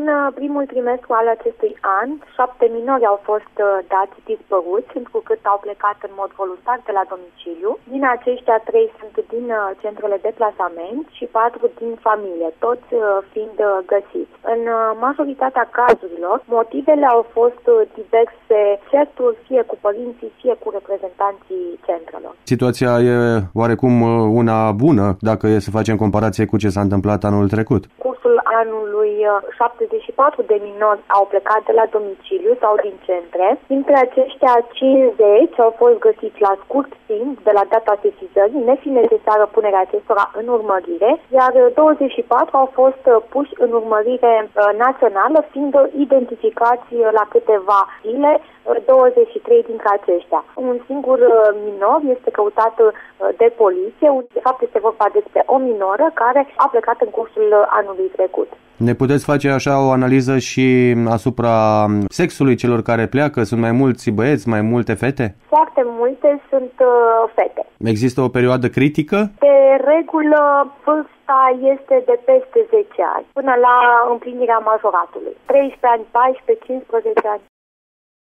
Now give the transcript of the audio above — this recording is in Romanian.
În primul trimestru al acestui an, 7 minori au fost dați dispăruți, întrucât au plecat în mod voluntar de la domiciliu. Din aceștia 3 sunt din centrele de plasament și 4 din familie, toți fiind găsiți. În majoritatea cazurilor, motivele au fost diverse certuri, fie cu părinții, fie cu reprezentanții centrelor. Situația e oarecum una bună, dacă e să facem comparație cu ce s-a întâmplat anul trecut. Cursul anului 74 de minori au plecat de la domiciliu sau din centre. Dintre aceștia 50 au fost găsiți la scurt timp de la data sesizării, nefiind necesară punerea acestora în urmărire, iar 24 au fost puși în urmărire națională, fiind identificați la câteva zile 23 dintre aceștia. Un singur minor este căutat de poliție, de fapt este vorba despre o minoră care a plecat în cursul anului trecut. Ne puteți face așa o analiză și asupra sexului celor care pleacă? Sunt mai mulți băieți, mai multe fete? Foarte multe sunt fete. Există o perioadă critică? De regulă, vârsta este de peste 10 ani, până la împlinirea majoratului. 13 ani, 14, 15 ani.